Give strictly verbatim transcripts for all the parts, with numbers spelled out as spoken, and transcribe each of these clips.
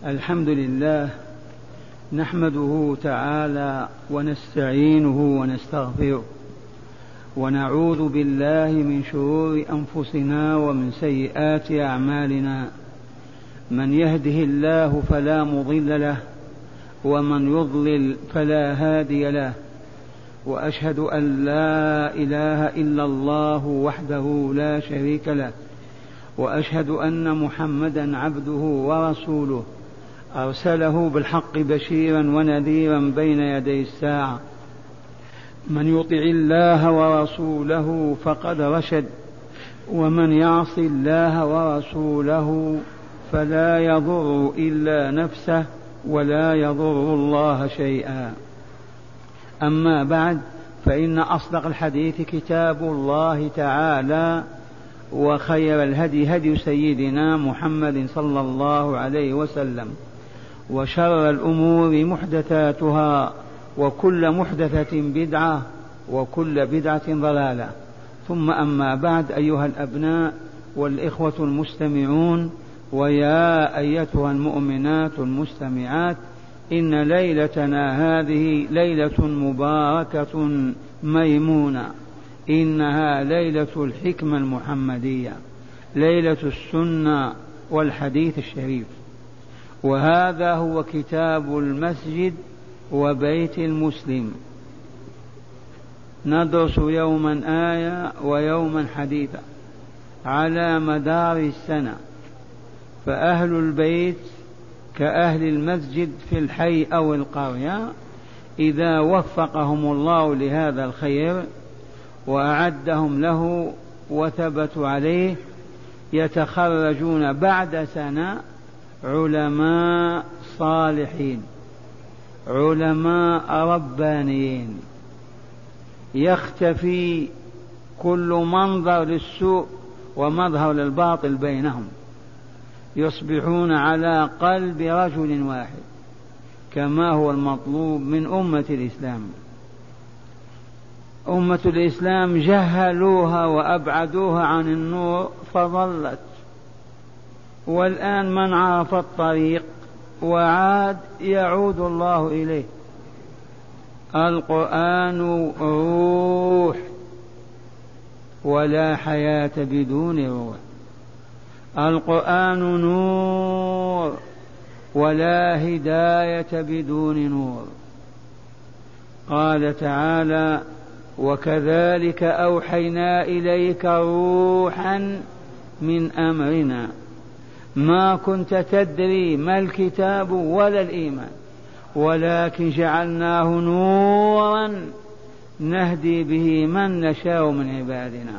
الحمد لله نحمده تعالى ونستعينه ونستغفره ونعوذ بالله من شرور أنفسنا ومن سيئات أعمالنا. من يهده الله فلا مضل له ومن يضلل فلا هادي له، وأشهد أن لا إله إلا الله وحده لا شريك له، وأشهد أن محمدا عبده ورسوله أرسله بالحق بشيرا ونذيرا بين يدي الساعة. من يطع الله ورسوله فقد رشد، ومن يعص الله ورسوله فلا يضر إلا نفسه ولا يضر الله شيئا. أما بعد، فإن أصدق الحديث كتاب الله تعالى، وخير الهدي هدي سيدنا محمد صلى الله عليه وسلم، وشر الأمور محدثاتها، وكل محدثة بدعة، وكل بدعة ضلالة. ثم أما بعد، أيها الأبناء والإخوة المستمعون، ويا أيتها المؤمنات المستمعات، إن ليلتنا هذه ليلة مباركة ميمونة، إنها ليلة الحكمة المحمدية، ليلة السنة والحديث الشريف. وهذا هو كتاب المسجد وبيت المسلم. ندرس يوما آية ويوما حديثا على مدار السنة، فأهل البيت كأهل المسجد في الحي أو القرية، إذا وفقهم الله لهذا الخير وأعدهم له وثبتوا عليه، يتخرجون بعد سنة علماء صالحين، علماء ربانيين، يختفي كل منظر للسوء ومظهر للباطل بينهم، يصبحون على قلب رجل واحد كما هو المطلوب من أمة الإسلام. أمة الإسلام جهلوها وأبعدوها عن النور فضلت، والآن من عرف الطريق وعاد يعود الله إليه. القرآن روح، ولا حياة بدون روح. القرآن نور، ولا هداية بدون نور. قال تعالى: وكذلك أوحينا إليك روحا من أمرنا ما كنت تدري ما الكتاب ولا الإيمان، ولكن جعلناه نورا نهدي به من نشاء من عبادنا.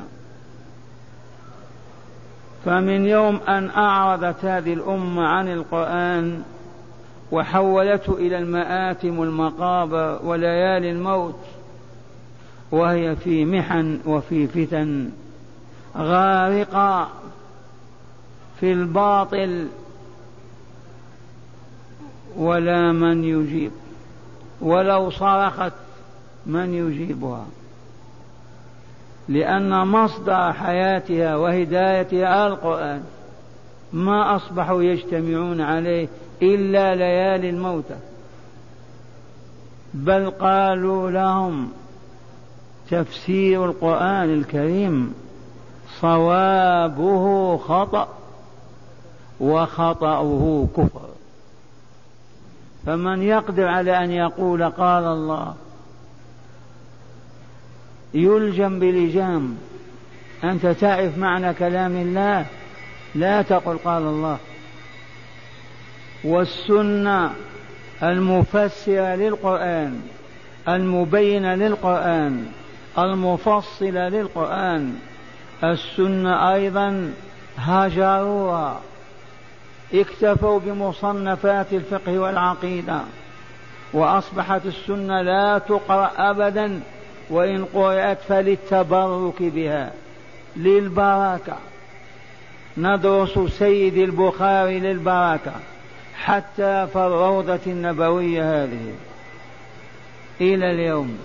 فمن يوم أن أعرضت هذه الأمة عن القرآن وحولته إلى المآتم والمقابر وليالي الموت، وهي في محن وفي فتن، غارقة في الباطل، ولا من يجيب، ولو صرخت من يجيبها، لأن مصدر حياتها وهدايتها القرآن، ما أصبحوا يجتمعون عليه إلا ليالي الموتى، بل قالوا لهم تفسير القرآن الكريم صوابه خطأ وخطأه كفر. فمن يقدر على أن يقول قال الله يلجم بلجام. أنت تعرف معنى كلام الله، لا تقل قال الله. والسنة المفسرة للقرآن، المبينة للقرآن، المفصلة للقرآن، السنة أيضا هجروها، اكتفوا بمصنفات الفقه والعقيدة، وأصبحت السنة لا تقرأ أبدا، وإن قرأت فللتبرك بها، للبركة. ندرس سيد البخاري للبركة، حتى في الروضة النبوية هذه إلى اليوم.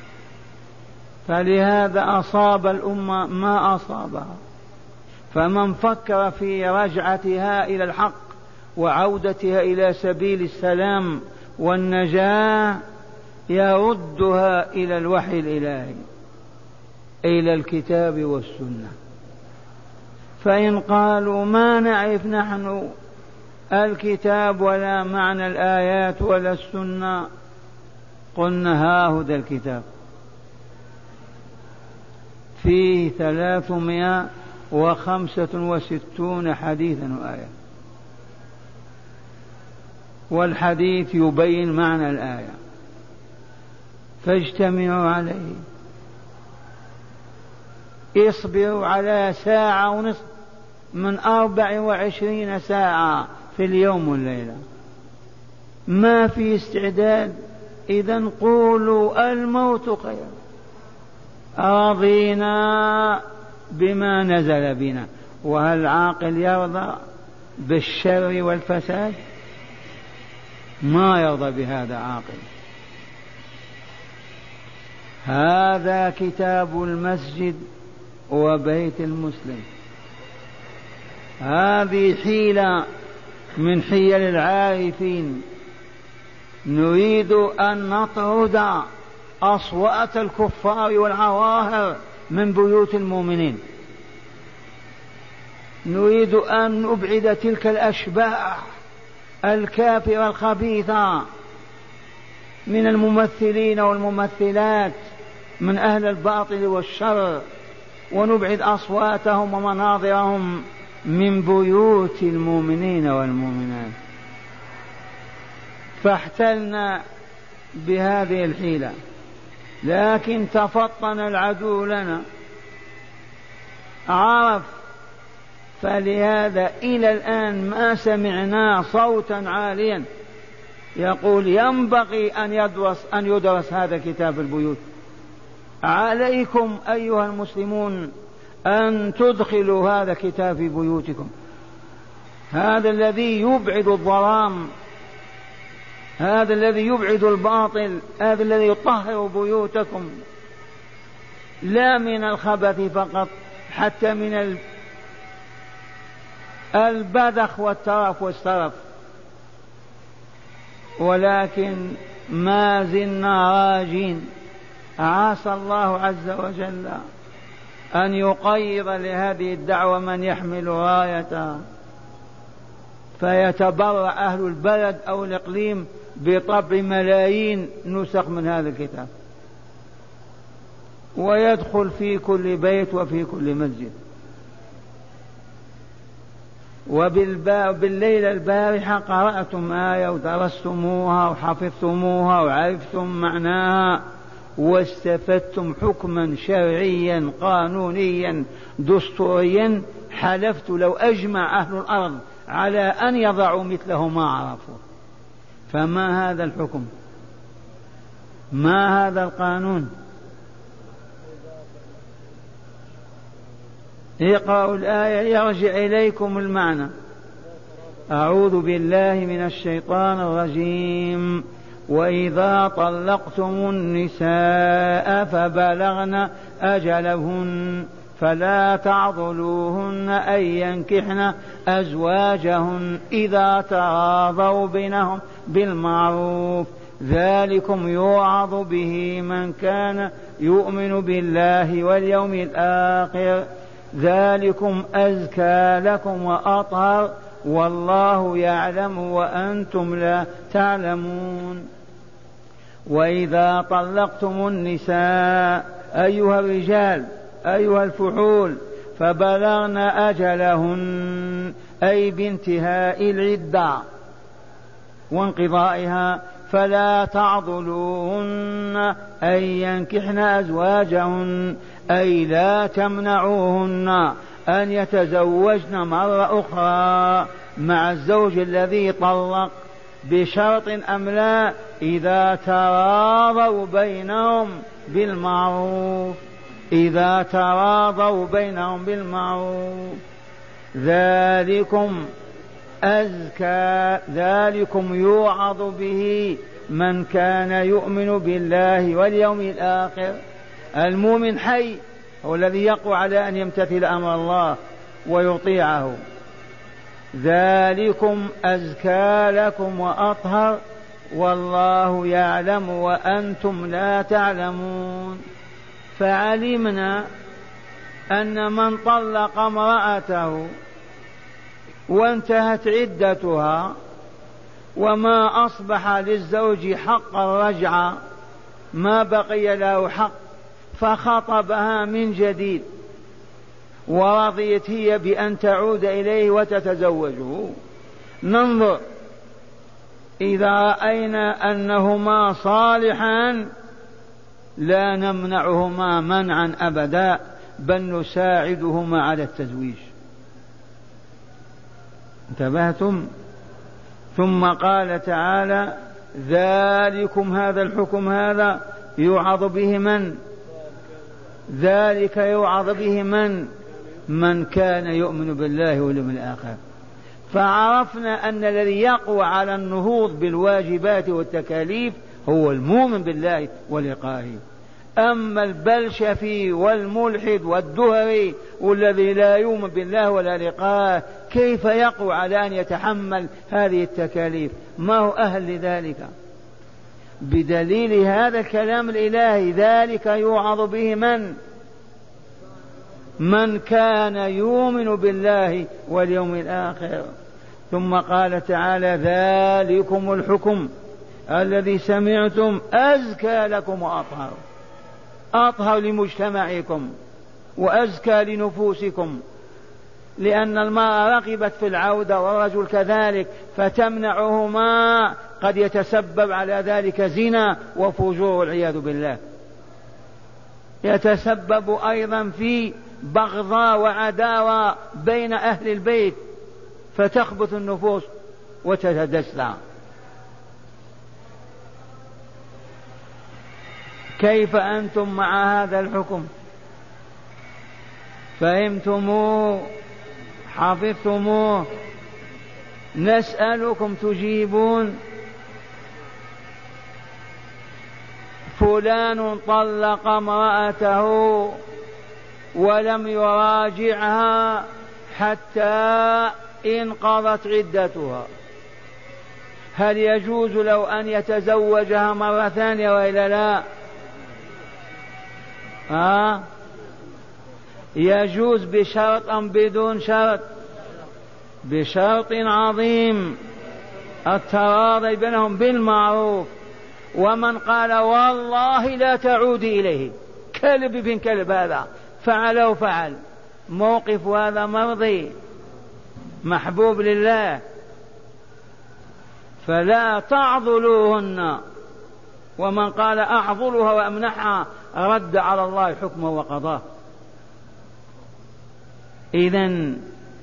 فلهذا أصاب الأمة ما أصابها. فمن فكر في رجعتها إلى الحق وعودتها إلى سبيل السلام والنجاة يردها إلى الوحي الإلهي، إلى الكتاب والسنة. فإن قالوا ما نعرف نحن الكتاب ولا معنى الآيات ولا السنة، قلنا ها هدى الكتاب فيه ثلاثمائة وخمسة وستون حديثا وآية، والحديث يبين معنى الآية، فاجتمعوا عليه، اصبروا على ساعة ونصف من أربع وعشرين ساعة في اليوم والليلة، ما في استعداد، إذن قولوا الموت خير، رضينا بما نزل بنا. وهل عاقل يرضى بالشر والفساد؟ ما يرضى بهذا عاقل. هذا كتاب المسجد وبيت المسلم. هذه حيلة من حيل العارفين، نريد أن نطرد أصوات الكفار والعواهر من بيوت المؤمنين، نريد أن نبعد تلك الأشباح الكافرة الخبيثة من الممثلين والممثلات من أهل الباطل والشر، ونبعد أصواتهم ومناظرهم من بيوت المؤمنين والمؤمنات. فاحتلنا بهذه الحيلة، لكن تفطن العدو لنا، عرف. فلهذا إلى الآن ما سمعنا صوتا عاليا يقول ينبغي أن يدرس, أن يدرس هذا كتاب البيوت. عليكم أيها المسلمون أن تدخلوا هذا كتاب في بيوتكم، هذا الذي يبعد الظلام، هذا الذي يبعد الباطل، هذا الذي يطهر بيوتكم، لا من الخبث فقط، حتى من البذخ والترف والسرف. ولكن ما زلنا راجين، عسى الله عز وجل أن يقيض لهذه الدعوة من يحمل رايتها، فيتبرع أهل البلد أو الإقليم بطبع ملايين نسخ من هذا الكتاب، ويدخل في كل بيت وفي كل مسجد. وبالليلة البارحة قرأتم آية ودرستموها وحفظتموها وعرفتم معناها واستفدتم حكما شرعيا قانونيا دستوريا، حلفت لو أجمع أهل الأرض على أن يضعوا مثله ما عرفوا. فما هذا الحكم؟ ما هذا القانون؟ اقرأوا الآية يرجع إليكم المعنى. أعوذ بالله من الشيطان الرجيم. وإذا طلقتم النساء فبلغن أجلهن فلا تعضلوهن أن ينكحن أزواجهن إذا تراضوا بينهم بالمعروف، ذلكم يوعظ به من كان يؤمن بالله واليوم الآخر، ذلكم أزكى لكم وأطهر والله يعلم وأنتم لا تعلمون. وإذا طلقتم النساء أيها الرجال أيها الفحول فبلغن أجلهن أي بانتهاء العدة وانقضائها، فلا تعضلوهن أن ينكحن أزواجهن أي لا تمنعوهن أن يتزوجن مرة أخرى مع الزوج الذي طلق بشرط أم لا، إذا تراضوا بينهم بالمعروف، إذا تراضوا بينهم بالمعروف، ذلكم أزكى، ذلكم يوعظ به من كان يؤمن بالله واليوم الآخر. المؤمن حي هو الذي يقوى على أن يمتثل أمر الله ويطيعه. ذلكم أزكى لكم وأطهر والله يعلم وأنتم لا تعلمون. فعلمنا أن من طلق امرأته وانتهت عدتها وما أصبح للزوج حق الرجعة، ما بقي له حق، فخطبها من جديد ورضيت هي بأن تعود إليه وتتزوجه، ننظر إذا رأينا أنهما صالحان لا نمنعهما منعا أبدا، بل نساعدهما على التزويج. انتبهتم؟ ثم قال تعالى ذلكم، هذا الحكم هذا يوعظ به من؟ ذلك يوعظ به من؟ من كان يؤمن بالله واليوم الآخر. فعرفنا أن الذي يقوى على النهوض بالواجبات والتكاليف هو المؤمن بالله ولقائه. أما البلشفي والملحد والدهري والذي لا يؤمن بالله ولا لقائه كيف يقوى على أن يتحمل هذه التكاليف؟ ما هو أهل لذلك. بدليل هذا الكلام الإلهي ذلك يوعظ به من؟ من كان يؤمن بالله واليوم الآخر. ثم قال تعالى ذلكم الحكم الذي سمعتم أزكى لكم وأطهر، أطهر لمجتمعكم وأزكى لنفوسكم، لأن المرأة رغبت في العودة والرجل كذلك، فتمنعهما قد يتسبب على ذلك زنا وفجور والعياذ بالله، يتسبب أيضا في بغضاء وعداوة بين أهل البيت فتخبث النفوس وتتدسع. كيف أنتم مع هذا الحكم؟ فهمتموه؟ حفظتموه؟ نسألكم تجيبون. فلان طلق امرأته ولم يراجعها حتى انقضت عدتها، هل يجوز له أن يتزوجها مرة ثانية وإلا لا؟ آه؟ يجوز بشرط أم بدون شرط؟ بشرط عظيم، التراضي بينهم بالمعروف. ومن قال والله لا تعود إليه، كلب بن كلب، هذا فعل وفعل، موقف هذا مرضي محبوب لله، فلا تعضلوهن. ومن قال أعضلها وأمنحها رد على الله حكمه وقضاه. إذن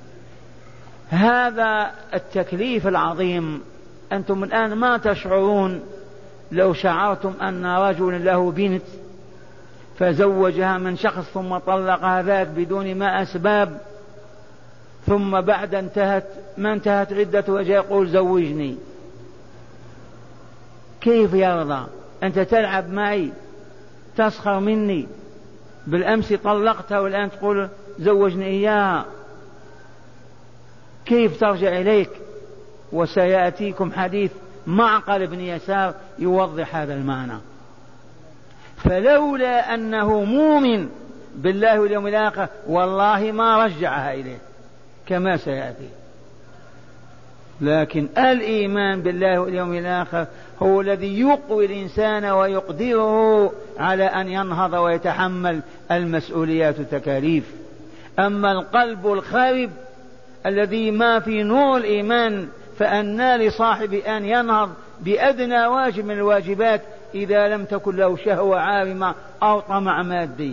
هذا التكليف العظيم أنتم الآن ما تشعرون لو شعرتم أن رجل له بنت فزوجها من شخص ثم طلقها ذاك بدون ما أسباب، ثم بعد انتهت ما انتهت عدته وجاء يقول زوجني، كيف يرضى؟ أنت تلعب معي، تسخر مني، بالأمس طلقتها والآن تقول زوجني إياها، كيف ترجع إليك؟ وسيأتيكم حديث معقل بن يسار يوضح هذا المعنى. فلولا أنه مؤمن بالله واليوم الآخر والله ما رجعها إليه كما سيأتي. لكن الإيمان بالله واليوم الآخر هو الذي يقوي الإنسان ويقدره على أن ينهض ويتحمل المسؤوليات والتكاليف. أما القلب الخارب الذي ما في نور الإيمان فأنى لصاحب أن ينهض بأدنى واجب من الواجبات إذا لم تكن له شهوة عارمة أو طمع مادي.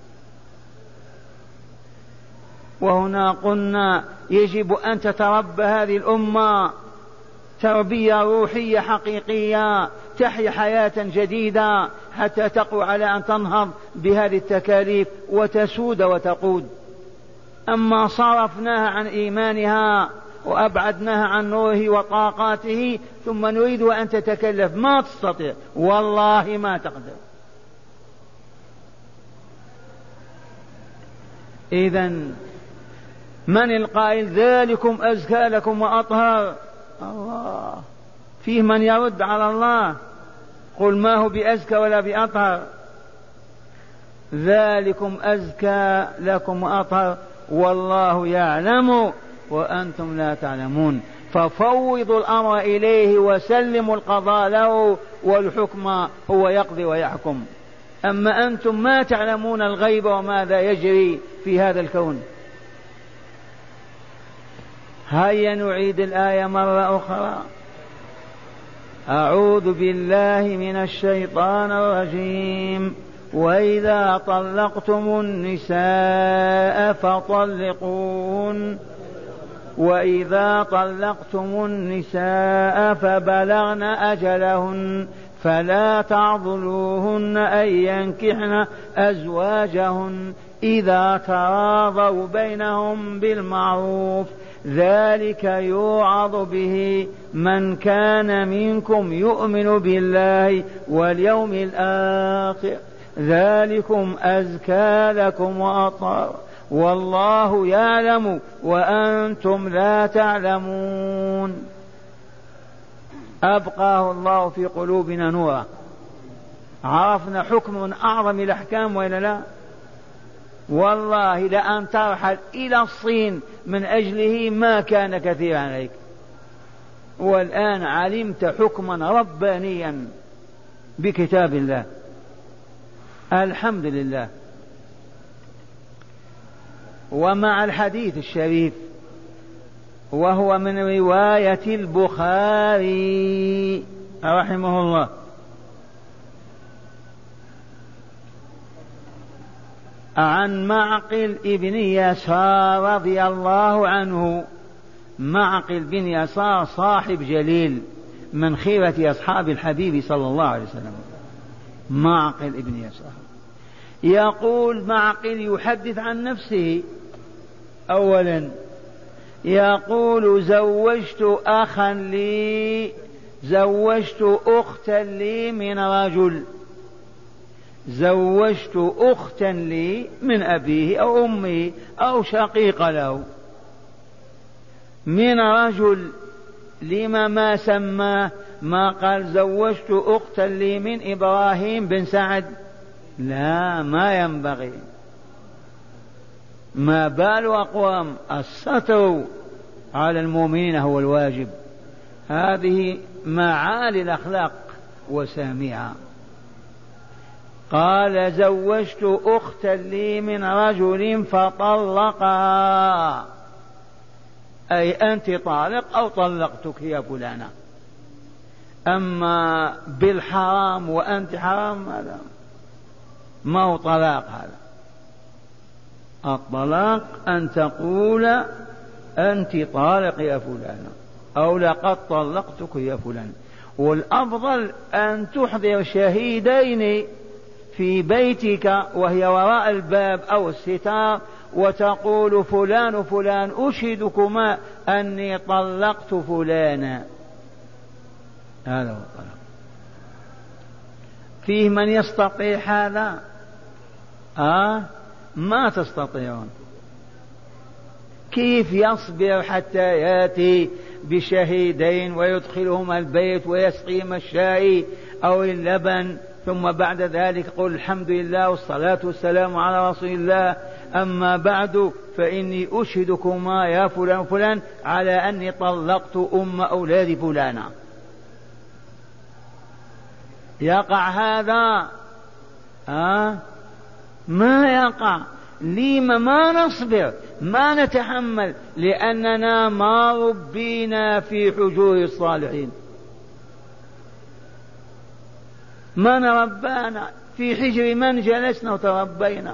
وهنا قلنا يجب أن تتربى هذه الأمة تربية روحية حقيقية تحيا حياة جديدة حتى تقوى على أن تنهض بهذه التكاليف وتسود وتقود. أما صرفناها عن إيمانها وأبعدناها عن نوره وطاقاته ثم نريد أن تتكلف، ما تستطيع، والله ما تقدر. إذن من القائل ذلكم أزكى لكم وأطهر؟ الله. فيه من يرد على الله؟ قل ما هو بأزكى ولا بأطهر. ذلكم أزكى لكم وأطهر والله يعلم وأنتم لا تعلمون. ففوضوا الأمر إليه وسلموا القضاء له والحكم هو يقضي ويحكم. أما أنتم ما تعلمون الغيب وماذا يجري في هذا الكون. هيا نعيد الآية مرة أخرى. أعوذ بالله من الشيطان الرجيم. وإذا طلقتم النساء فطلقوهن وإذا طلقتم النساء فبلغن أجلهن فلا تعضلوهن أن ينكحن أزواجهن إذا تراضوا بينهم بالمعروف ذلك يوعظ به من كان منكم يؤمن بالله واليوم الآخر ذلكم أزكى لكم وأطهر والله يعلم وأنتم لا تعلمون. أبقاه الله في قلوبنا نورا. عرفنا حكم من أعظم الأحكام وإلا لا؟ والله لأن ترحل إلى الصين من أجله ما كان كثيرا عليك، والآن علمت حكما ربانيا بكتاب الله. الحمد لله. ومع الحديث الشريف وهو من رواية البخاري رحمه الله عن معقل ابن يسار رضي الله عنه. معقل بن يسار صاحب جليل من خيرة أصحاب الحبيب صلى الله عليه وسلم. معقل ابن يسار يقول معقل يحدث عن نفسه. أولا يقول زوجت أخا لي زوجت أختا لي من رجل زوجت أختا لي من أبيه أو أمه أو شقيق له من رجل. لما ما سماه ما قال زوجت أختا لي من إبراهيم بن سعد؟ لا، ما ينبغي. ما بال أقوام الستر على المؤمنين هو الواجب. هذه معالي الأخلاق وسامعة. قال زوجت أختا لي من رجل فطلقها، أي أنت طالق أو طلقتك يا فلانة. أما بالحرام وأنت حرام هذا ما هو طلاق. هذا الطلاق أن تقول أنت طالق يا فلانة أو لقد طلقتك يا فلان. والأفضل أن تحضر شهيدين في بيتك وهي وراء الباب أو الستار وتقول فلان فلان أشهدكما أني طلقت فلانا. هذا هو الطلاق. فيه من يستطيع هذا؟ آه ما تستطيعون. كيف يصبر حتى يأتي بشهيدين ويدخلهما البيت ويسقيهما الشاي أو اللبن ثم بعد ذلك قل الحمد لله والصلاة والسلام على رسول الله. أما بعد فإني أشهدكما يا فلان فلان على أني طلقت أم أولاد فلانا. يقع هذا؟ آه ما يقع. لما ما نصبر ما نتحمل؟ لأننا ما ربينا في حجور الصالحين. من ربانا؟ في حجر من جلسنا وتربينا؟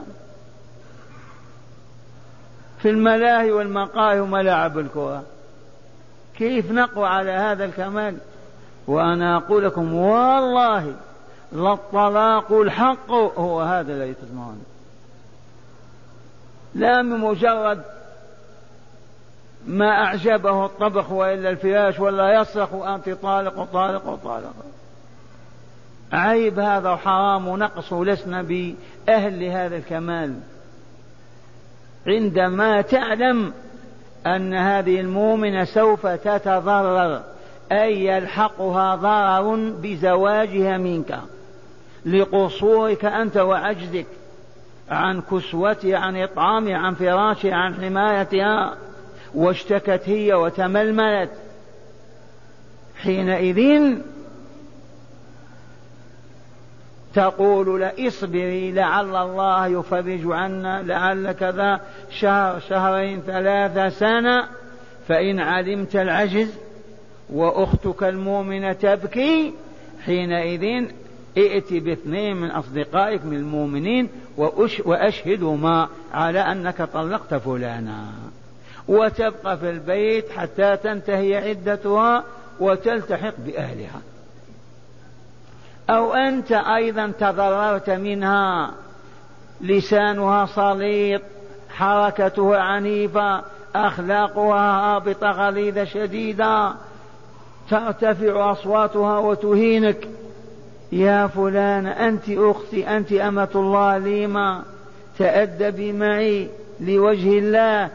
في الملاهي والمقاهي وملاعب الكرة. كيف نقوى على هذا الكمال؟ وأنا أقول لكم والله للطلاق الحق هو هذا الذي تسمعون، لا من مجرد ما أعجبه الطبخ وإلا الفراش ولا يصرخ أنت طالق وطالق وطالق. عيب هذا وحرام ونقص، ولسنا بأهل لهذا الكمال. عندما تعلم أن هذه المؤمنة سوف تتضرر، أي يلحقها ضرر بزواجها منك لقصورك أنت وعجزك عن كسوتها، عن إطعامها، عن فراشها، عن حمايتها، واشتكت هي وتململت. حينئذ تقول لا اصبري لعل الله يفرج عنا، لعل كذا، شهر شهرين ثلاثة سنة. فإن علمت العجز وأختك المؤمنة تبكي، حينئذ ائت باثنين من أصدقائك من المؤمنين وأشهدهما على أنك طلقت فلانا، وتبقى في البيت حتى تنتهي عدتها وتلتحق بأهلها. أو أنت أيضا تضررت منها، لسانها سليط، حركتها عنيفة، أخلاقها هابطة غليظة شديدة، ترتفع أصواتها وتهينك. يا فلان أنت أختي، أنت أمة الله ليما، تأدبي معي لوجه الله.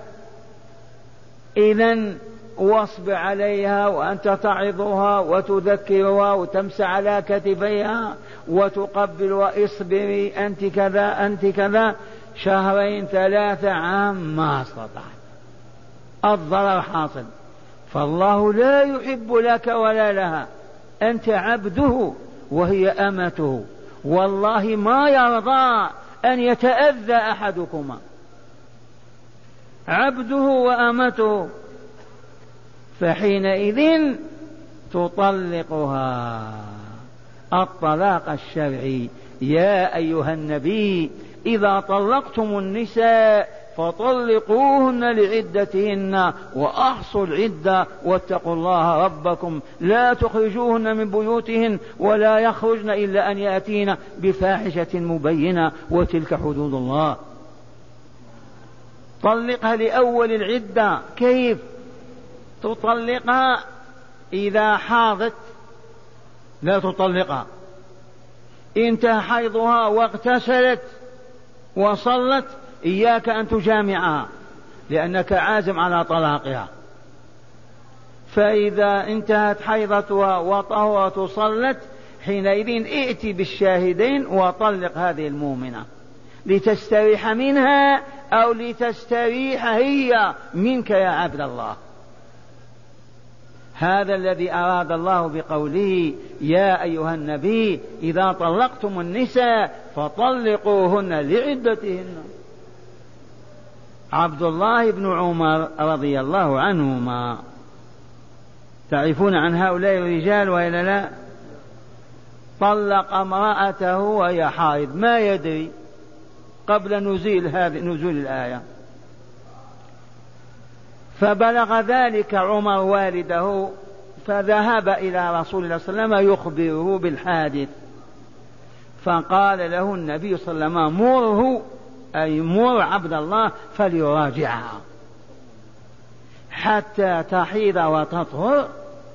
إذن واصبر عليها، وأنت تعظها وتذكرها وتمسح على كتفيها وتقبل، اصبري أنت كذا أنت كذا، شهرين ثلاثة عام ما استطعت، الضرر حاصل. فالله لا يحب لك ولا لها، أنت عبده وهي أمته، والله ما يرضى أن يتأذى أحدكما، عبده وأمته. فحينئذ تطلقها الطلاق الشرعي. يا أيها النبي إذا طلقتم النساء فطلقوهن لعدتهن وأحصوا العدة واتقوا الله ربكم لا تخرجوهن من بيوتهن ولا يخرجن إلا أن يأتين بفاحشة مبينة وتلك حدود الله. طلقها لأول العدة. كيف تطلقها؟ إذا حاضت لا تطلقها، انتهى حيضها واغتسلت وصلت إياك أن تجامعها لأنك عازم على طلاقها. فإذا انتهت حيضتها وطهرت وصلت، حينئذ ائت بالشاهدين وطلق هذه المؤمنة لتستريح منها أو لتستريح هي منك يا عبد الله. هذا الذي أراد الله بقوله يا أيها النبي إذا طلقتم النساء فطلقوهن لعدتهن. عبد الله بن عمر رضي الله عنهما، تعرفون عن هؤلاء الرجال وإلا لا؟ طلق امرأته وهي حائض، ما يدري قبل نزول هذه نزول الآية. فبلغ ذلك عمر والده، فذهب إلى رسول الله صلى الله عليه وسلم يخبره بالحادث. فقال له النبي صلى الله عليه وسلم مره، أي مر عبد الله فليراجعها حتى تحيض وتطهر،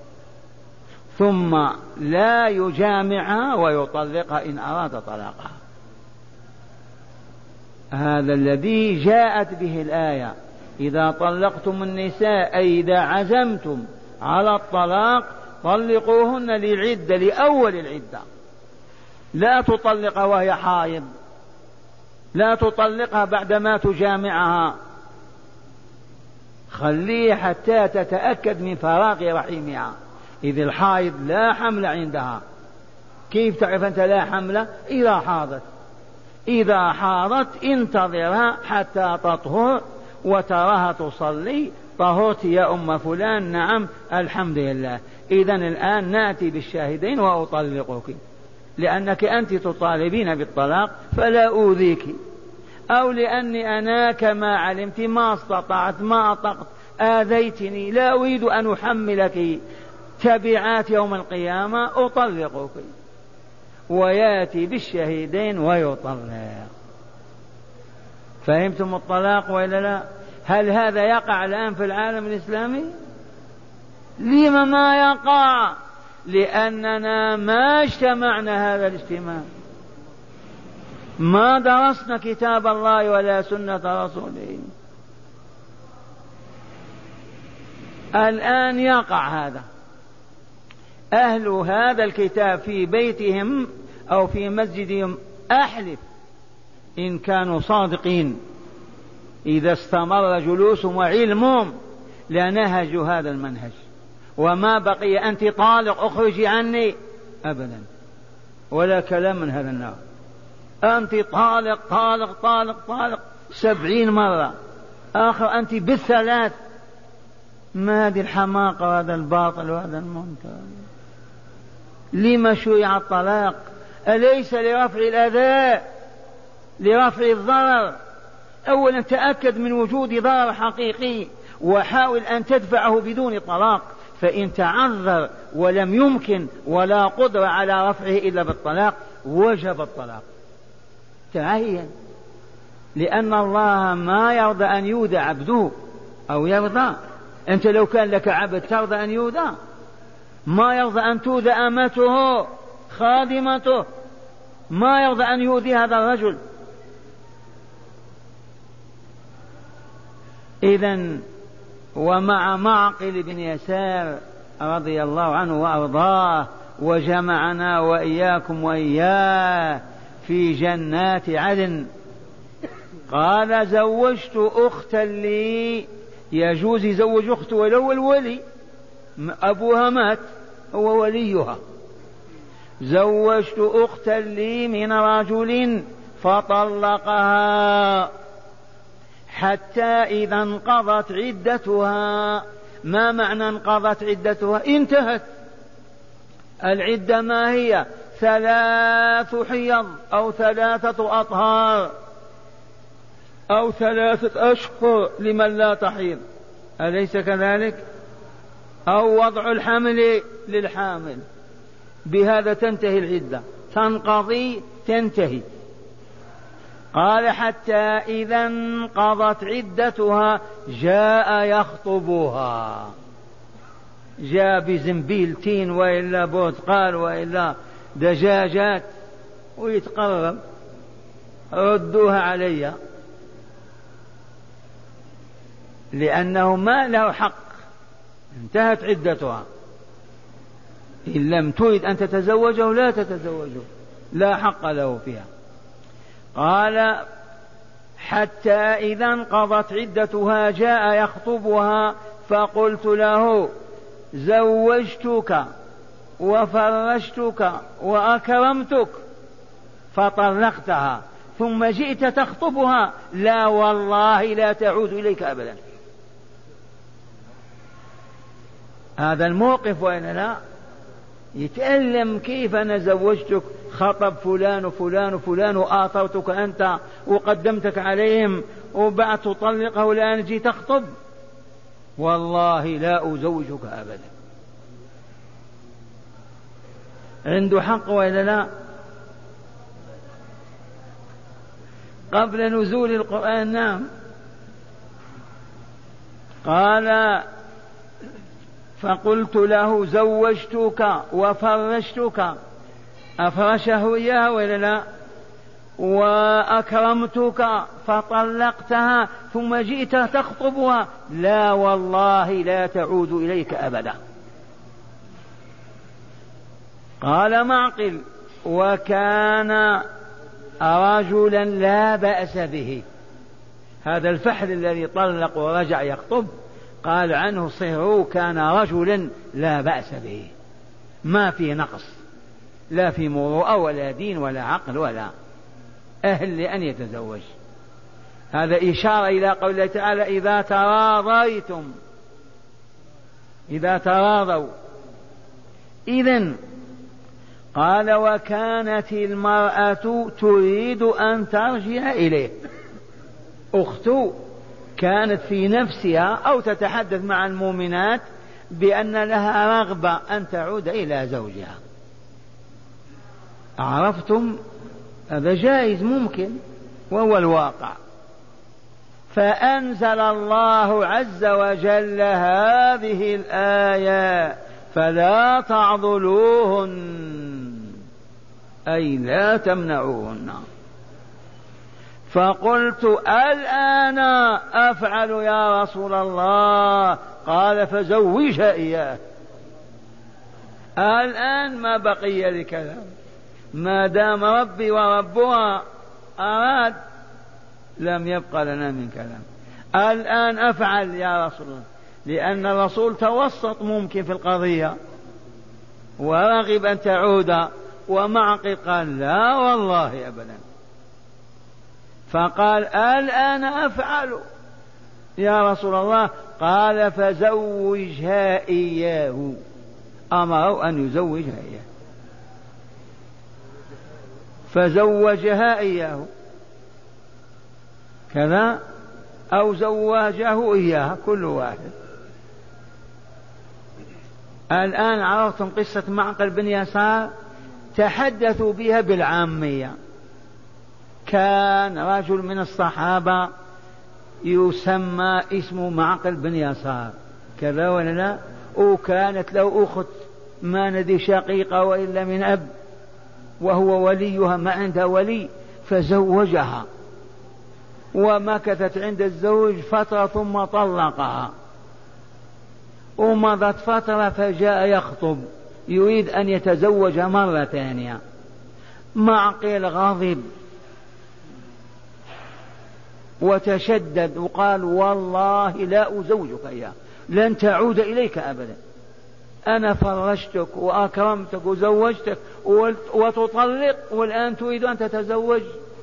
ثم لا يجامعها ويطلقها إن أراد طلاقها. هذا الذي جاءت به الآية إذا طلقتم النساء أي إذا عزمتم على الطلاق طلقوهن للعدة، لأول العدة. لا تطلقها وهي حائض، لا تطلقها بعدما تجامعها، خليه حتى تتأكد من فراغ رحمها، إذ الحائض لا حمل عندها. كيف تعرف أنت لا حمل؟ إذا حاضت، إذا حاضت انتظرها حتى تطهر وتراها تصلي. طهرت يا أم فلان؟ نعم الحمد لله. إذن الآن نأتي بالشاهدين وأطلقك، لأنك أنت تطالبين بالطلاق فلا أوذيك، أو لأني أنا كما علمت ما استطعت ما أطقت آذيتني، لا أريد أن أحملك تبعات يوم القيامة، أطلقك. ويأتي بالشهيدين ويطلق. فهمتم الطلاق وإلا لا؟ هل هذا يقع الآن في العالم الإسلامي؟ لما ما يقع؟ لأننا ما اجتمعنا هذا الاجتماع، ما درسنا كتاب الله ولا سنة رسوله. الآن يقع هذا. أهل هذا الكتاب في بيتهم أو في مسجدهم أحلف إن كانوا صادقين إذا استمر جلوسهم وعلمهم لنهجوا هذا المنهج، وما بقي أنت طالق اخرجي عني أبدا، ولا كلام من هذا النوع. أنت طالق طالق طالق طالق سبعين مرة، آخر أنت بالثلاث. ما هذه الحماقة وهذا الباطل وهذا المنكر؟ لما شرع الطلاق؟ أليس لرفع الأذى، لرفع الضرر؟ أولا تأكد من وجود ضرر حقيقي وحاول أن تدفعه بدون طلاق، فإن تعذر ولم يمكن ولا قدرة على رفعه إلا بالطلاق وجب الطلاق تعين، لأن الله ما يرضى أن يودى عبده أو يرضى. أنت لو كان لك عبد ترضى أن يودى؟ ما يرضى أن تودى أمته خادمته، ما يرضى أن يؤذي هذا الرجل. إذن ومع معقل بن يسار رضي الله عنه وأرضاه وجمعنا وإياكم وإياه في جنات عدن، قال زوجت أختا لي، يجوز يزوج أخته ولو الولي أبوها مات هو وليها. زوجت أختا لي من رجل فطلقها حتى إذا انقضت عدتها. ما معنى انقضت عدتها؟ انتهت العدة. ما هي؟ ثلاث حيض أو ثلاثة أطهار أو ثلاثة أشهر لمن لا تحيض، أليس كذلك؟ أو وضع الحمل للحامل، بهذا تنتهي العدة، تنقضي تنتهي. قال حتى إذا انقضت عدتها جاء يخطبها، جاء بزنبيل تين وإلا برتقال وإلا دجاجات ويتقرب، ردوها علي، لأنه ما له حق، انتهت عدتها. إن لم تريد أن تتزوجه لا تتزوجه، لا حق له فيها. قال حتى إذا انقضت عدتها جاء يخطبها فقلت له زوجتك وفرشتك وأكرمتك فطلقتها ثم جئت تخطبها، لا والله لا تعود إليك أبدا. هذا الموقف وإن لا يتألم، كيف أنا زوجتك خطب فلان وفلان وفلان وآثرتك أنت وقدمتك عليهم وبعد تطلقه والآن جي تخطب، والله لا أزوجك أبدا. عنده حق وإلا لا؟ قبل نزول القرآن نعم. قال فقلت له زوجتك وفرشتك، أفرشه إياها ولا لا؟ وأكرمتك فطلقتها ثم جئت تخطبها، لا والله لا تعود إليك أبدا. قال معقل وكان رجلا لا بأس به، هذا الفحل الذي طلق ورجع يخطب قال عنه صهره كان رجلا لا بأس به، ما في نقص لا في مروءة ولا دين ولا عقل ولا أهل لأن يتزوج. هذا إشارة إلى قوله تعالى إذا تراضيتم، إذا تراضوا. إذن قال وكانت المرأة تريد أن ترجع إليه، أخته كانت في نفسها أو تتحدث مع المؤمنات بأن لها رغبة أن تعود إلى زوجها. عرفتم؟ هذا جائز ممكن وهو الواقع. فأنزل الله عز وجل هذه الآية فلا تعضلوهن أي لا تمنعوهن. فقلت الآن أفعل يا رسول الله. قال فزوجها إياه. الآن ما بقي لكلام، ما دام ربي وربها أراد لم يبقى لنا من كلام. الآن أفعل يا رسول الله، لأن الرسول توسط ممكن في القضية ورغب أن تعود، ومعقل قال لا والله أبدا. فقال الآن أفعل يا رسول الله. قال فزوجها إياه، أمره أن يزوجها إياه، فزوجها إياه كذا أو زوجه إياها كل واحد. الآن عرفتم قصة معقل بن يسار، تحدثوا بها بالعامية. كان رجل من الصحابة يسمى اسمه معقل بن يسار كذا ولا لا، وكانت له أخت ما ندي شقيقة وإلا من أب، وهو وليها ما عندها ولي، فزوجها ومكثت عند الزوج فترة ثم طلقها، ومضت فترة فجاء يخطب يريد أن يتزوج مرة ثانية. معقل غضب وتشدد وقال والله لا أزوجك إياه، لن تعود إليك أبدا، أنا فرشتك وأكرمتك وزوجتك وتطلق والآن تريد أن تتزوج.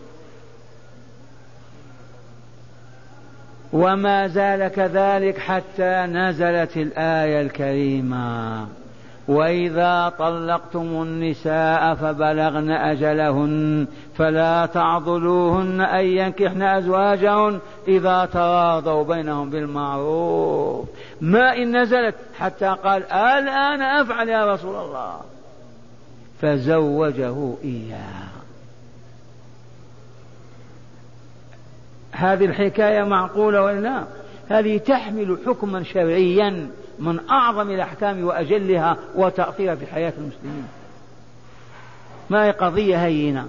وما زال كذلك حتى نزلت الآية الكريمة وإذا طلقتم النساء فبلغن أجلهن فلا تعضلوهن أن ينكحن أزواجهن إذا تراضوا بينهم بالمعروف. ما إن نزلت حتى قال الآن أفعل يا رسول الله، فزوجه إياه. هذه الحكاية معقولة ولا لا؟ هذه تحمل حكما شرعيا من أعظم الأحكام وأجلها وتأثيرها في حياة المسلمين. ما هي قضية هينة،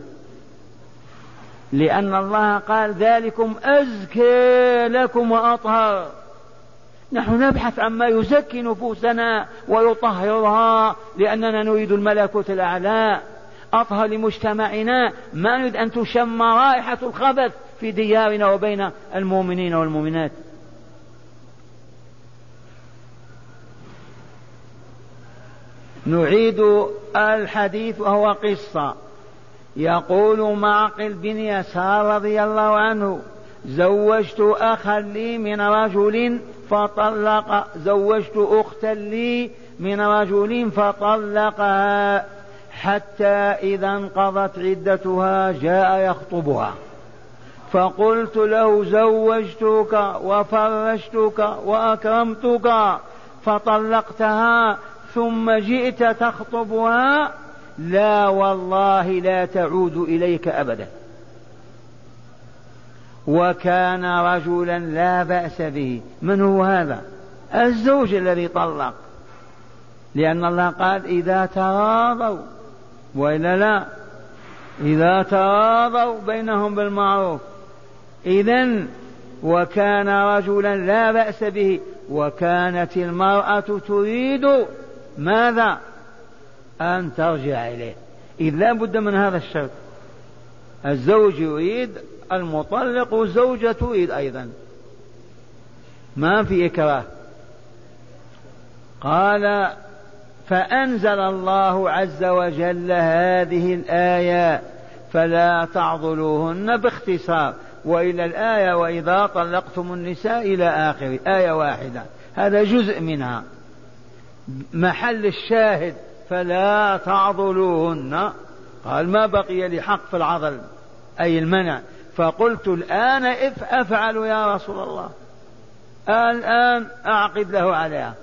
لأن الله قال ذلكم أزكى لكم وأطهر. نحن نبحث عما يزكي نفوسنا ويطهرها، لأننا نريد الملكوت الأعلى، أطهر لمجتمعنا، ما نريد أن تشم رائحة الخبث في ديارنا وبين المؤمنين والمؤمنات. نعيد الحديث وهو قصة. يقول معقل بن يسار رضي الله عنه زوجت أخا لي من رجل فطلق، زوجت أختا لي من رجل فطلقها، حتى إذا انقضت عدتها جاء يخطبها، فقلت له زوجتك وفرشتك وأكرمتك فطلقتها ثم جئت تخطبها، لا والله لا تعود إليك أبدا. وكان رجلا لا بأس به. من هو هذا؟ الزوج الذي طلق، لأن الله قال إذا تراضوا، وإلا لا، إذا تراضوا بينهم بالمعروف. إذن وكان رجلا لا بأس به، وكانت المرأة تريد ماذا؟ أن ترجع إليه، إذ لا بد من هذا الشرط. الزوج يريد، المطلق والزوجة تريد أيضا، ما في إكراه. قال فأنزل الله عز وجل هذه الآية فلا تعضلوهن باختصار، وإلى الآية وإذا طلقتم النساء إلى آخر آية واحدة، هذا جزء منها. محل الشاهد فلا تعضلوهن، قال ما بقي لي حق في العضل أي المنع. فقلت الآن أفعل يا رسول الله، الآن أعقد له عليها.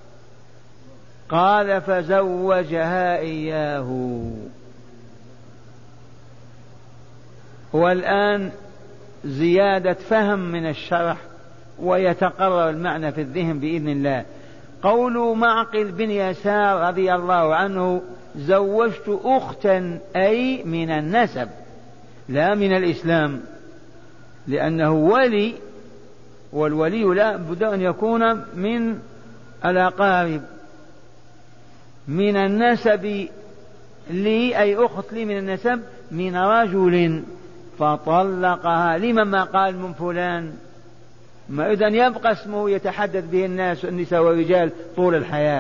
قال فزوجها إياه. والآن زيادة فهم من الشرح ويتقرر المعنى في الذهن بإذن الله. قول معقل بن يسار رضي الله عنه زوجت أختا، أي من النسب لا من الإسلام، لأنه ولي، والولي لا بد أن يكون من الأقارب، من النسب لي، أي أخت لي من النسب، من رجل فطلقها. لمن ما قال من فلان؟ ما إذن يبقى اسمه يتحدث به الناس النساء والرجال طول الحياة.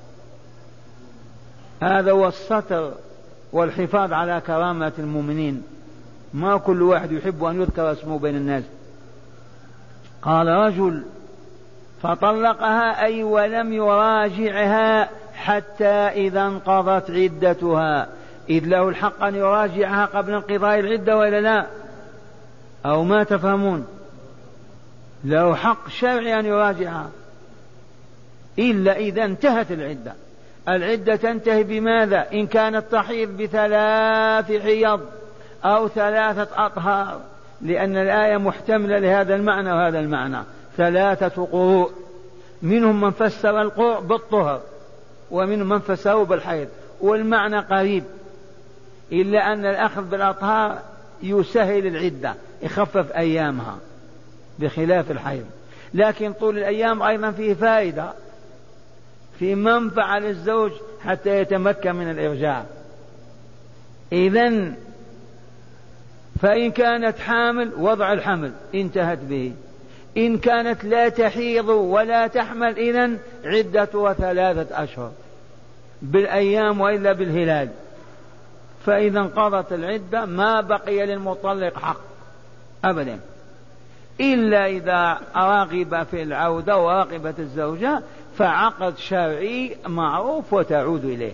هذا هو الستر والحفاظ على كرامة المؤمنين. ما كل واحد يحب أن يذكر اسمه بين الناس. قال رجل فطلقها أي ولم يراجعها حتى إذا انقضت عدتها، إذ له الحق أن يراجعها قبل انقضاء العدة وإلا لا؟ أو ما تفهمون؟ له حق شرعي أن يراجعها إلا إذا انتهت العدة. العدة تنتهي بماذا؟ إن كانت تحيض بثلاث حيض أو ثلاثة أطهار، لأن الآية محتملة لهذا المعنى وهذا المعنى. ثلاثة قروء، منهم من فسر القروء بالطهر ومنهم من فسره بالحيض، والمعنى قريب، إلا أن الأخذ بالأطهار يسهل العدة، يخفف أيامها بخلاف الحيض. لكن طول الأيام أيضا فيه فائدة، في منفعة للزوج حتى يتمكن من الإرجاع. إذن فإن كانت حامل وضع الحمل انتهت به، إن كانت لا تحيض ولا تحمل إذن عدتها ثلاثة أشهر بالأيام وإلا بالهلال. فإذا انقضت العدة ما بقي للمطلق حق أبدا، إلا إذا رغب في العودة ورغبت الزوجة فعقد شرعي معروف وتعود إليه.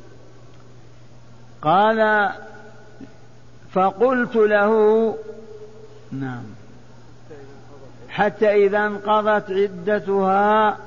قال فقلت له نعم حتى إذا انقضت عدتها،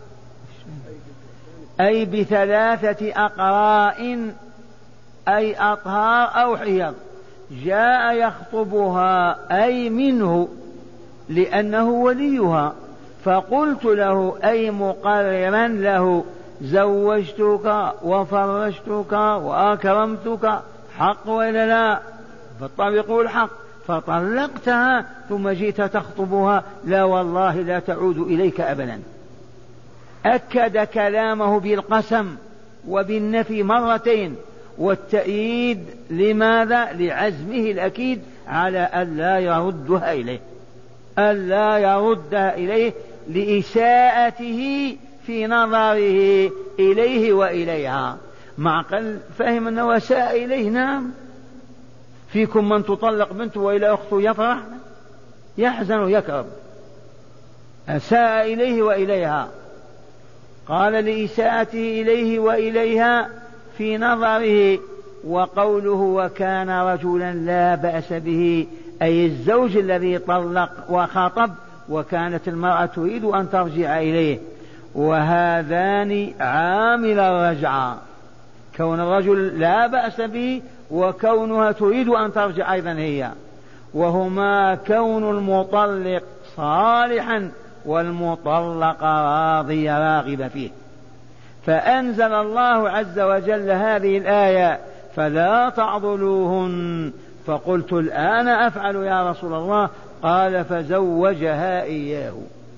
أي بثلاثة أقراء أي أطهار أو حيض، جاء يخطبها أي منه لأنه وليها. فقلت له أي مقررا له زوجتك وفرشتك وأكرمتك، حق ولا لا؟ فالطبق الحق. فطلقتها ثم جئت تخطبها، لا والله لا تعود إليك أبدا. أكد كلامه بالقسم وبالنفي مرتين، والتأييد لماذا؟ لعزمه الأكيد على أن لا يردها إليه، أن لا يردها إليه لإساءته في نظره إليه وإليها. معقل فهم أنه أساء إليه؟ نعم. فيكم من تطلق بنته وإلى أخته يفرح يحزن ويكرب، أساء إليه وإليها. قال لإساءته إليه وإليها في نظره. وقوله وكان رجلا لا بأس به، أي الزوج الذي طلق وخطب وكانت المرأة تريد أن ترجع إليه، وهذان عامل الرجعة، كون الرجل لا بأس به وكونها تريد أن ترجع أيضا هي، وهما كون المطلق صالحا والمطلق راضي راغب فيه. فأنزل الله عز وجل هذه الآية فلا تعضلوهن. فقلت الآن أفعل يا رسول الله؟ قال فزوجها إياه.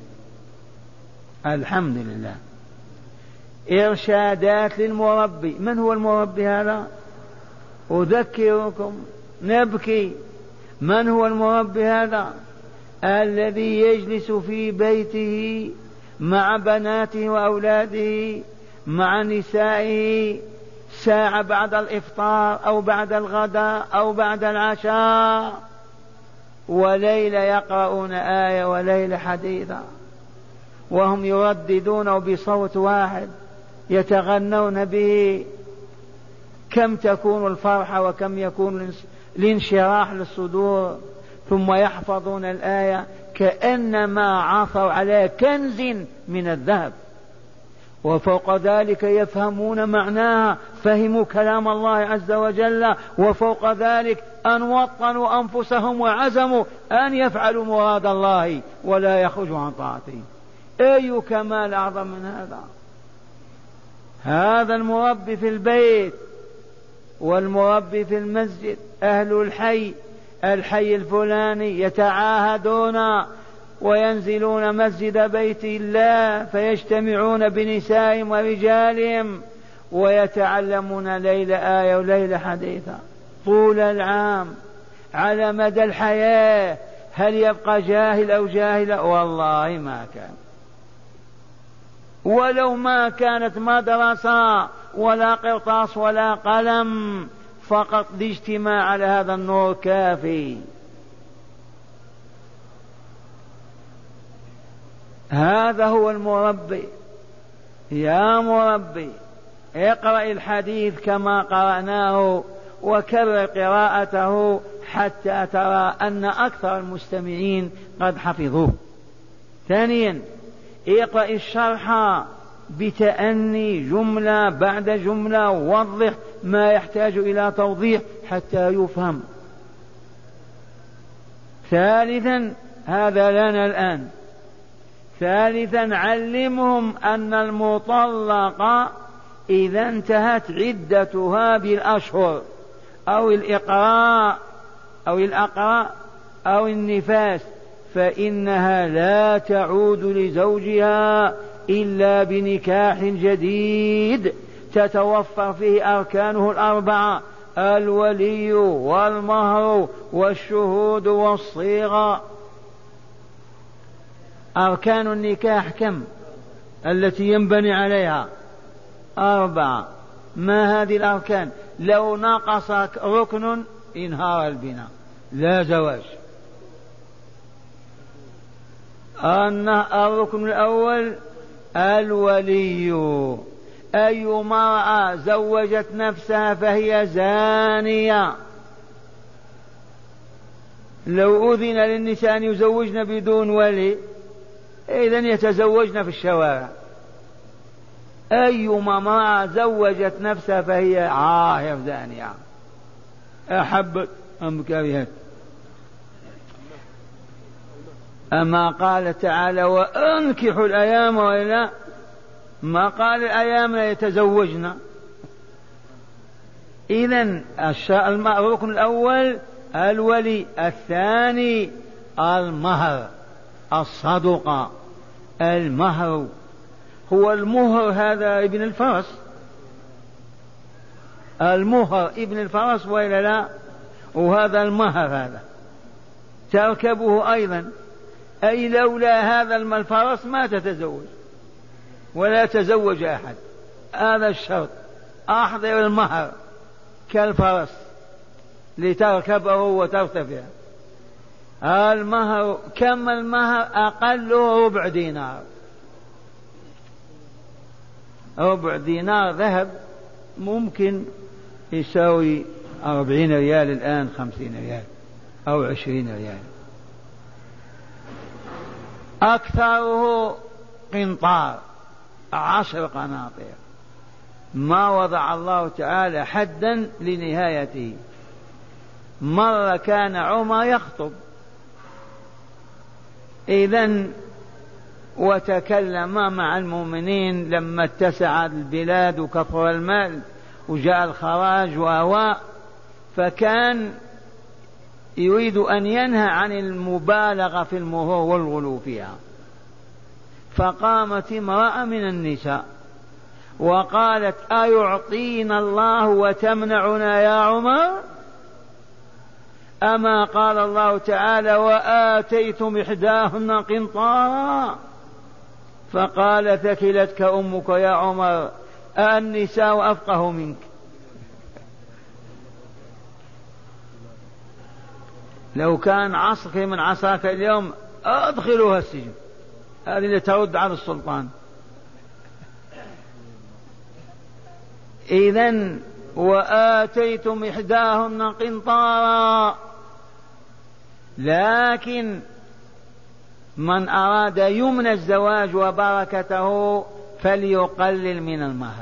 الحمد لله. إرشادات للمربي. من هو المربي هذا؟ أذكركم نبكي. من هو المربي هذا؟ الذي يجلس في بيته مع بناته وأولاده مع نسائه ساعة بعد الإفطار أو بعد الغداء أو بعد العشاء، وليلة يقرؤون آية وليلة حديثا، وهم يرددونه بصوت واحد يتغنون به. كم تكون الفرحة وكم يكون الانشراح للصدور. ثم يحفظون الآية كأنما عثوا على كنز من الذهب، وفوق ذلك يفهمون معناها، فهموا كلام الله عز وجل، وفوق ذلك أن وطنوا أنفسهم وعزموا أن يفعلوا مراد الله ولا يخرجوا عن طاعته. أي كمال أعظم من هذا؟ هذا المربي في البيت والمربي في المسجد، أهل الحي الحي الفلاني، يتعاهدون وينزلون مسجد بيت الله فيجتمعون بنسائهم ورجالهم ويتعلمون ليلة آية وليلة حديثة طول العام على مدى الحياة. هل يبقى جاهل أو جاهلة؟ والله ما كان، ولو ما كانت مدرسة ولا قرطاس ولا قلم، فقط الاجتماع على هذا النور كافي. هذا هو المربي. يا مربي اقرأ الحديث كما قرأناه وكرر قراءته حتى ترى أن أكثر المستمعين قد حفظوه. ثانيا اقرأ الشرح بتأني جملة بعد جملة، ووضح ما يحتاج إلى توضيح حتى يفهم. ثالثا هذا لنا الآن. ثالثا علمهم أن المطلقة إذا انتهت عدتها بالأشهر أو الإقراء أو الأقراء أو النفاس فإنها لا تعود لزوجها إلا بنكاح جديد تتوفر فيه أركانه الأربعة: الولي والمهر والشهود والصيغة. أركان النكاح كم التي ينبني عليها؟ أربعة. ما هذه الأركان؟ لو نقص ركن انهار البناء، لا زواج. الركن الأول الولي. أي امرأة زوجت نفسها فهي زانية. لو أذن للنساء أن يزوجن بدون ولي إذن يتزوجن في الشوارع. أي امرأة زوجت نفسها فهي عاهر زانية، أحبت أم كرهت. أما قال تعالى وأنكحوا الأيام وإلا، ما قال الأيام لا يتزوجن. إذن الركن الأول الولي، الثاني المهر، الصدقة. المهر هو المهر، هذا ابن الفرس، المهر ابن الفرس وإلا لا، وهذا المهر هذا تركبه أيضا. أي لولا هذا الفرس ما تتزوج ولا تزوج أحد. هذا الشرط، أحضر المهر كالفرس لتركبه وترتفع. المهر كم المهر؟ أقله ربع دينار. ربع دينار ذهب ممكن يساوي أربعين ريال الآن، خمسين ريال أو عشرين ريال. أكثره قنطار، عشر قناطير. ما وضع الله تعالى حدا لنهايته. مرة كان عمر يخطب إذن وتكلم مع المؤمنين لما اتسعت البلاد وكثر المال وجاء الخراج وهواء، فكان يريد أن ينهى عن المبالغة في المهور والغلو فيها. فقامت امرأة من النساء وقالت أيعطينا الله وتمنعنا يا عمر؟ أما قال الله تعالى وآتيتم إحداهن قنطارا؟ فقال ثكلتك أمك يا عمر، النساء أفقه منك. لو كان عصرك من عصاك اليوم أدخلوها السجن، هذه اللي ترد على السلطان. إذن وآتيتم إحداهن قنطارا. لكن من أراد يمن الزواج وبركته فليقلل من المهر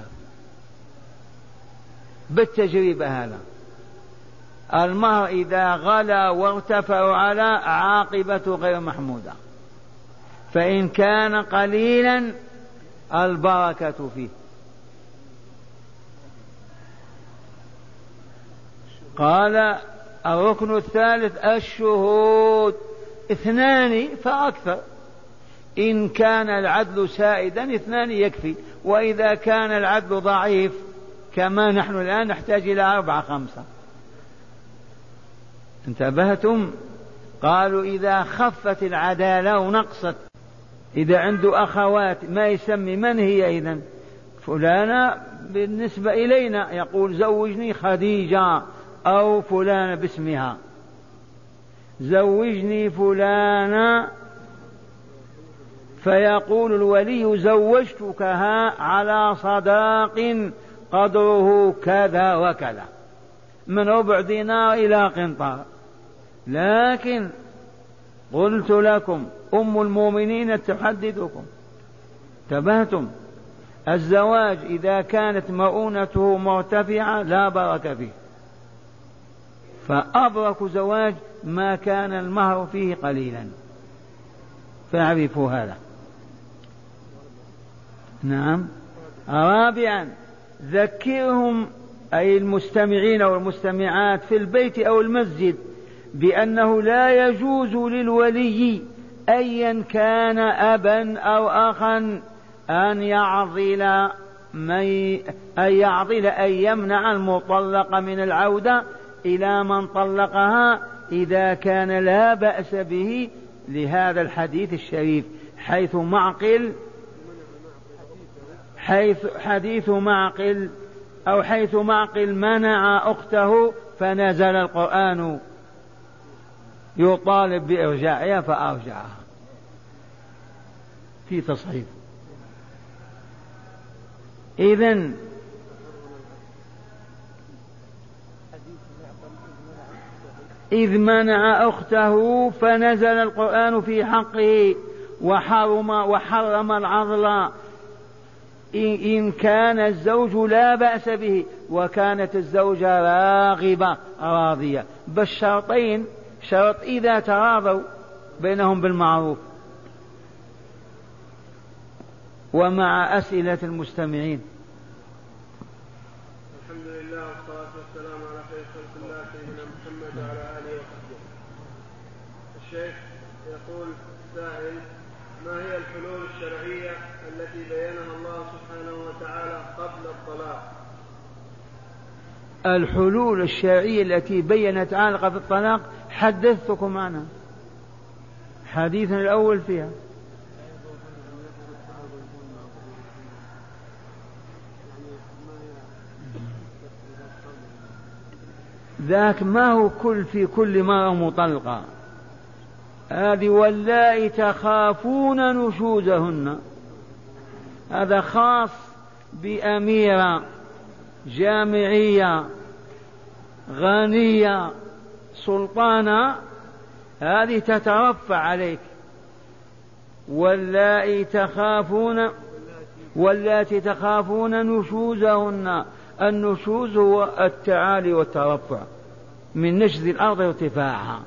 بالتجربة. هذا المهر إذا غلا وارتفع على عاقبة غير محمودة، فإن كان قليلا البركة فيه. قال الركن الثالث الشهود، اثنان فأكثر. إن كان العدل سائدا اثنان يكفي، وإذا كان العدل ضعيف كما نحن الآن نحتاج إلى أربعة خمسة. انتبهتم؟ قالوا إذا خفت العدالة ونقصت، إذا عنده أخوات ما يسمي من هي إذن فلانة بالنسبة إلينا، يقول زوجني خديجة أو فلانة باسمها، زوجني فلانة، فيقول الولي زوجتكها على صداق قدره كذا وكذا من ربع دينار إلى قنطار. لكن قلت لكم أم المؤمنين تحدثكم. انتبهتم؟ الزواج إذا كانت مؤونته مرتفعة لا بركة فيه، فأبرك زواج ما كان المهر فيه قليلا، فاعرفوا هذا. نعم. رابعا ذكرهم أي المستمعين والمستمعات في البيت أو المسجد بأنه لا يجوز للولي أيا كان أبا أو أخا أن يعضل من أن يعضل أن يمنع المطلق من العودة إلى من طلقها إذا كان لا بأس به، لهذا الحديث الشريف حيث معقل حيث حديث معقل أو حيث معقل منع أخته فنزل القرآن يطالب بإرجاعها فأرجعها في تصحيف. إذن إذ منع أخته فنزل القرآن في حقه وحرم وحرم العضل إن كان الزوج لا بأس به وكانت الزوجة راغبة راضية، بالشرطين، شرط إذا تراضوا بينهم بالمعروف. ومع أسئلة المستمعين. الحمد لله والصلاة والسلام على خير خلق الله سيدنا محمد وعلى آله وصحبه. الشيخ يقول سائل: ما هي الحلول الشرعية التي بينها الله سبحانه وتعالى قبل الطلاق؟ الحلول الشرعية التي بينت تعالى قبل الطلاق حدثتكم عنها، حديثنا الأول فيها. ذاك ما هو كل في كل مرة مطلقة، هذه واللائي تخافون نشوزهن، هذا خاص بأميرة جامعية غنية سلطانة، هذه تترفع عليك. واللائي تخافون واللاتي تخافون نشوزهن، النشوز هو التعالي والترفع من نشز الأرض وارتفاعها،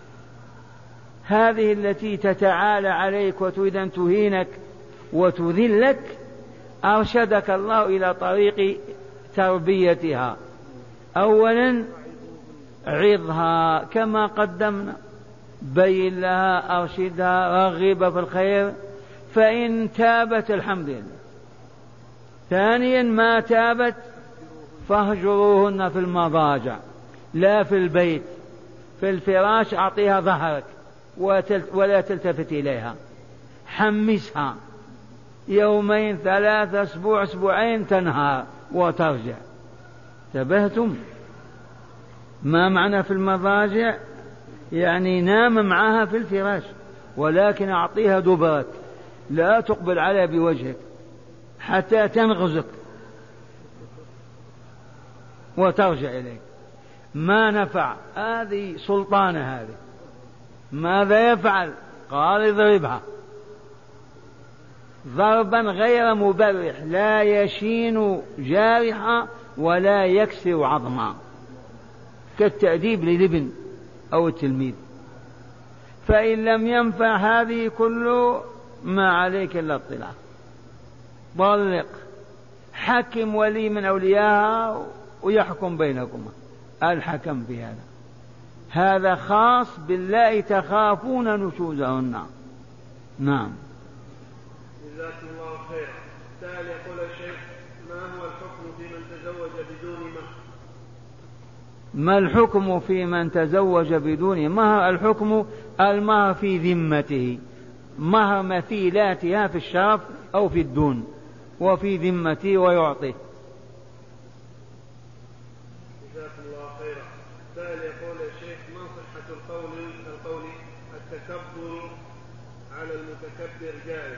هذه التي تتعالى عليك وتريد أن تهينك وتذلك، أرشدك الله إلى طريق تربيتها. أولا عظها كما قدمنا، بين لها، أرشدها، رغب في الخير، فإن تابت الحمد لله. ثانيا ما تابت فاهجروهن في المضاجع، لا في البيت، في الفراش أعطيها ظهرك ولا تلتفت إليها، حمسها يومين ثلاثة أسبوع أسبوعين تنهار وترجع. انتبهتم؟ ما معنى في المضاجع؟ يعني نام معها في الفراش، ولكن أعطيها دبرك، لا تقبل عليها بوجهك حتى تنغزك وترجع إليك. ما نفع، هذه سلطانة. هذه ماذا يفعل؟ قال اضربها ضربا غير مبرح، لا يشين جارحا ولا يكسر عظما، كالتأديب للابن أو التلميذ. فإن لم ينفع هذه كله ما عليك إلا الطلاق. طلق، حكم ولي من أوليائها ويحكم بينكما، الحكم في هذا. هذا خاص بالله تخافون نشوزهن. نعم. جزاكم الله خيرا. سائل يقول الشيخ ما هو الحكم في من تزوج بدون مهر؟ ما الحكم في من تزوج بدون مهر؟ الحكم المهر في ذمته، مهر مثيلاتها في الشرف أو في الدون، وفي ذمته ويعطيه. جزاكم الله خيرا. سائل يقول يا شيخ ما صحة القول القول التكبر على المتكبر جائز؟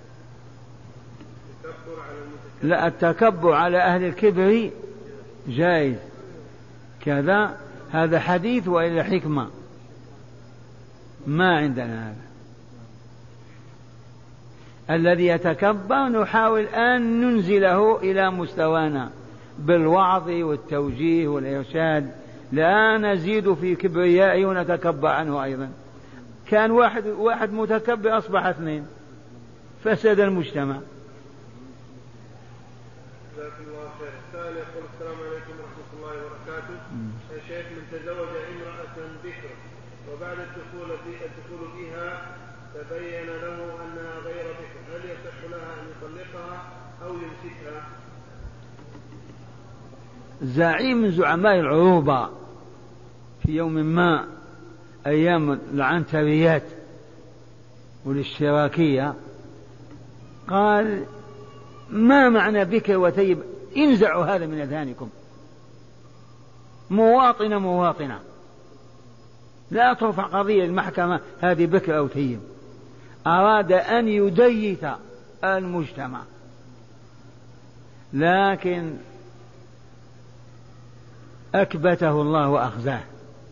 التكبر على المتكبر. لا، التكبر على أهل الكبر جائز كذا، هذا حديث وإلا حكمة، ما عندنا هذا. الذي يتكبر نحاول أن ننزله إلى مستوانا بالوعظ والتوجيه والإرشاد، لا نزيد في كبريائه ونتكبر عنه أيضا. كان واحد, واحد متكبر أصبح اثنين، فسد المجتمع. جزاكم الله خير. السائل يقول السلام عليكم ورحمة الله وبركاته. يا شيخ من تزوج امرأة بكر وبعد الدخول الدخول بها تبين له أنها غير بكر، هل يصح لها أن يطلقها أو يمسكها؟ زعيم من زعماء العروبة في يوم ما أيام العنتريات والاشتراكية قال ما معنى بكر وثيب؟ انزعوا هذا من أذهانكم. مواطنة مواطنة، لا ترفع قضية المحكمة هذه بكر أو ثيب. أراد أن يديث المجتمع، لكن أكبته الله وأخزاه.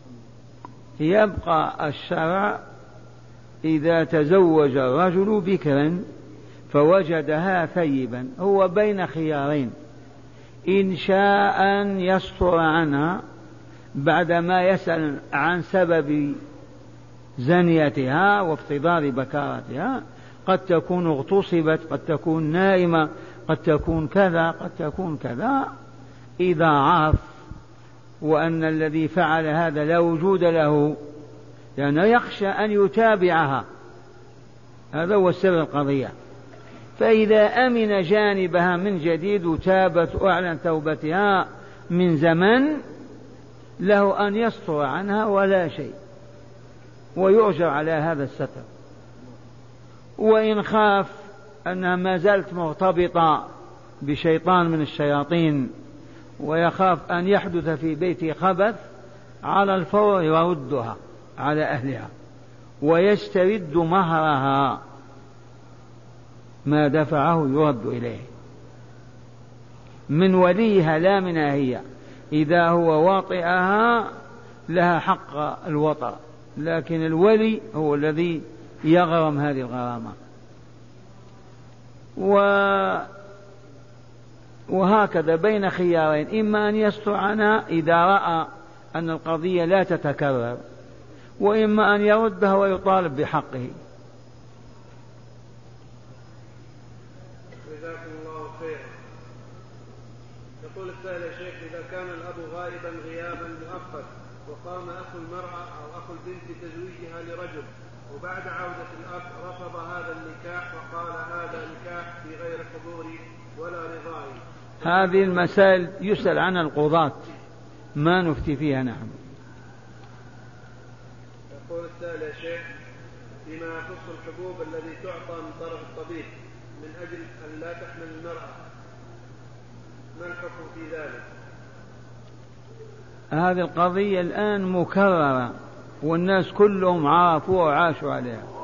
يبقى الشرع إذا تزوج الرجل بكرا فوجدها ثيبا هو بين خيارين: إن شاء أن يستر عنها بعدما يسأل عن سبب زنيتها وافتضار بكارتها، قد تكون اغتصبت، قد تكون نائمة، قد تكون كذا، قد تكون كذا. إذا عرف وأن الذي فعل هذا لا وجود له، لأنه يخشى أن يتابعها، هذا هو السبب القضية. فإذا أمن جانبها من جديد وتابت وأعلن توبتها من زمن، له أن يستر عنها ولا شيء، ويؤجر على هذا الستر. وإن خاف أنها ما زالت مرتبطة بشيطان من الشياطين ويخاف أن يحدث في بيته خبث، على الفور يردها على أهلها ويسترد مهرها، ما دفعه يرد إليه من وليها لا منها هي. إذا هو واطئها لها حق الوطر، لكن الولي هو الذي يغرم هذه الغرامة. و... وهكذا بين خيارين: إما أن يستر عنها إذا رأى أن القضية لا تتكرر، وإما أن يردها ويطالب بحقه. جزاكم الله خيرا. يقول السائل يا شيخ إذا كان الأب غائبا غيابا مؤقت وقام أخو المرأة أو أخو البنت بتزويجها لرجل، وبعد عودة الأب رفض هذا النكاح وقال هذا نكاح في غير حضوري ولا رضائي، هذه المسائل يسأل عنها القضاة، ما نفتي فيها نحن. يقول السائل يا شيخ فيما يخص الحبوب الذي تعطى من طرف الطبيب من أجل أن لا تحمل المرأة، ما الحكم في ذلك؟ هذه القضية الآن مكررة والناس كلهم عارفوا وعاشوا عليها.